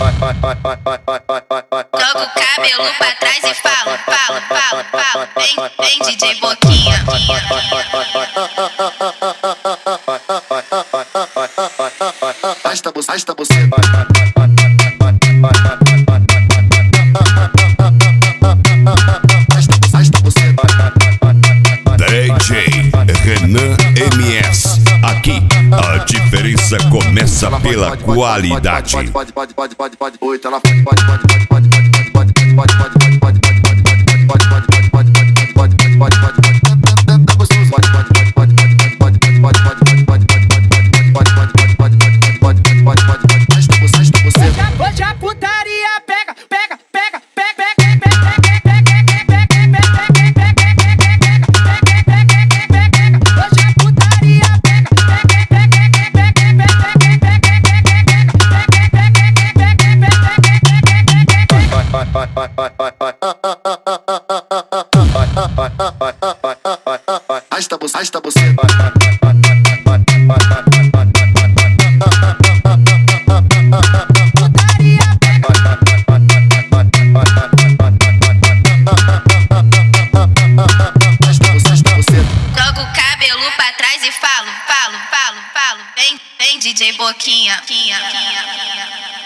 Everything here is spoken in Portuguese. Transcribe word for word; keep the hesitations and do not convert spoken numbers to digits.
Joga o cabelo pra trás e fala, fala, fala, fala. Vem, vem D J Boquinha. Basta você, basta você. D J Renan M S. Aqui a diferença começa pela qualidade. Pode, pode, pode, pode, pode, pode, pode, ela pode, pode, pode, pode, pode, pode, pode, pode, pode, pode, pode, hoje a putaria pega, pega, pega, pega, hoje a putaria basta você, basta você. Joga o cabelo pra trás e falo, falo, falo, falo. Vem, vem D J Boquinha. Quinha, quinha, quinha.